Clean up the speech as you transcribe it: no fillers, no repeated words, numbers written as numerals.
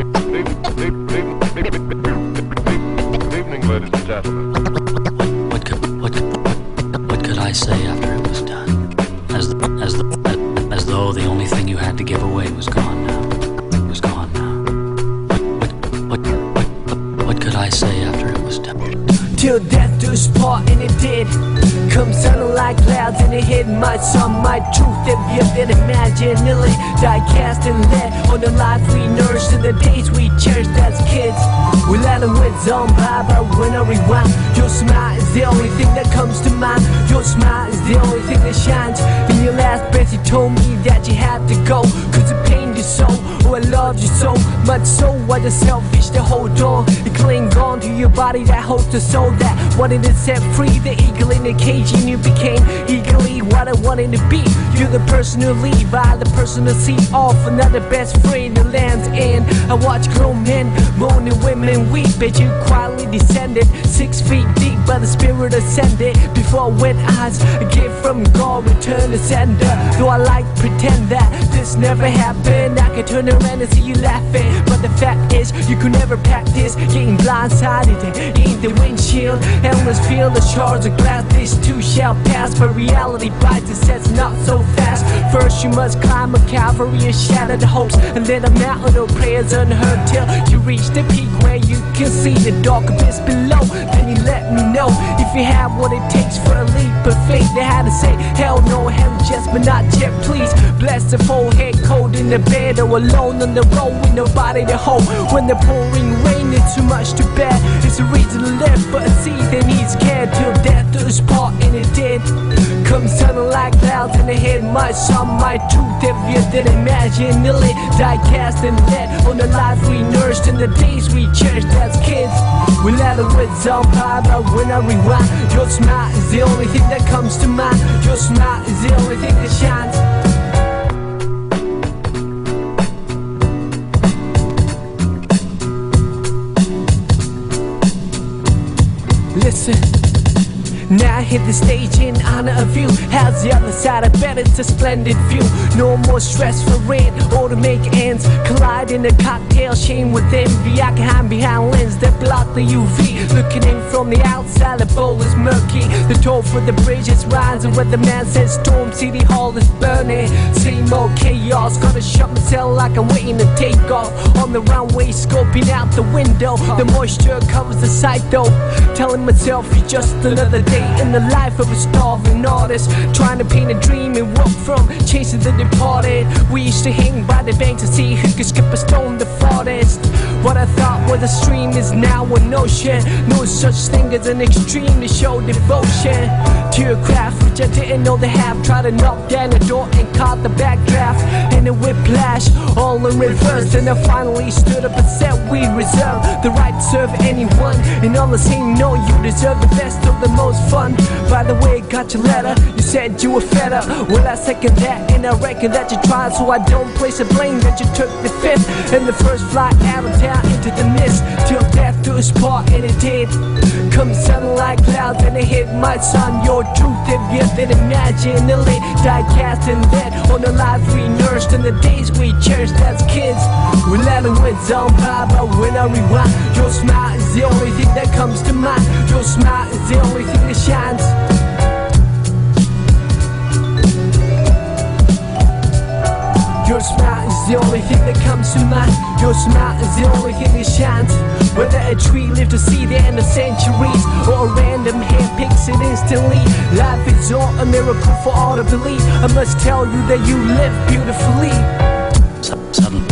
Evening, ladies and gentlemen. What could I say after it was done? As though the only thing you had to give away was gone now. Was gone now. What could I say after it was done? Till death do us part, and it did. Come sounding like clouds in the head. My song, my truth, that you didn't imagine. Nearly die cast and let on the life we nursed in the days we cherished as kids. We let them with on by, but when I rewind, your smile is the only thing that comes to mind. Your smile is the only thing that shines. In your last breath you told me that you had to go, cause it pained you so. Oh, I loved you so much, so was it selfish to hold on. You cling on to your body that holds the soul that wanted to set free the eagle in the cage, and you became eagerly what I wanted to be. You're the person to leave, I the person to see off. Another best friend the land's end. I watch grown men moan and women weep, but you quietly descended 6 feet deep by the spirit ascended. Before wet eyes, a gift from God, return to sender. Though I like to pretend that this never happened, I could turn around and see you laughing. But the fact is, you could never practice getting blindsided in the windshield. Endless field of shards of glass, this too shall pass. But reality bites and says not so fast. First you must climb a Calvary and shatter the hopes, and then a mountain of prayers unheard till you reach the peak where you can see the dark abyss below. Then you let me know if you have what it takes for a leap of faith. They had to say hell no, hell yes, but not yet, please. Bless the forehead cold in the bed, or alone on the road with nobody to hold. When the pouring rain is too much to bear, it's a reason to live, but a seed that needs care. Till death do us part, and it did. Come sounding like clouds in the head. My song, my truth, if you didn't imagine. Nearly die cast and dead on the life we nursed in the days we cherished as kids. We let it with on by, but when I rewind, your smile is the only thing that comes to mind. Your smile is the only thing that shines. Listen, now I hit the stage in honor of you. How's the other side? I bet it's a splendid view. No more stress for rent or to make ends collide in a cocktail chain with envy. I can hide behind lens that block the UV. Looking in from the outside, the bowl is murky. The toll for the bridge is rising. Where the man says storm, City Hall is burning. Same old chaos. Gotta shut myself like I'm waiting to take off. On the runway, scoping out the window. The moisture covers the sight though. Telling myself you're just another day in the life of a starving artist, trying to paint a dream and walk from chasing the departed. We used to hang by the bank to see who could skip a stone the farthest. What I thought was a stream is now an ocean. No such thing as an extreme to show devotion to your craft, which I didn't know they have. Tried to knock down the door and caught the backdraft and a whiplash, all in reverse. And I finally stood up and said we reserve the right to serve anyone. And all the same, no, you deserve the best of the most fun. By the way, I got your letter, you said you were fed up. Well, I second that, and I reckon that you tried, so I don't place the blame that you took the fifth and the first flight out of town into the mist. Till death do us part, and it did. Come sounding like clouds, and it hit my son. Your truth, if you didn't imagine. The late die cast and dead on the life we nursed in the days we cherished as kids. We let them with on by, but when I rewind, your smile is the only thing that comes to mind. Your smile is the only thing that shines. Your smile is the only thing that comes to mind. Your smile is the only thing that shines. Whether a tree lived to see the end of centuries, or a random hand picks it instantly, life is all a miracle for all to believe. I must tell you that you live beautifully. Suddenly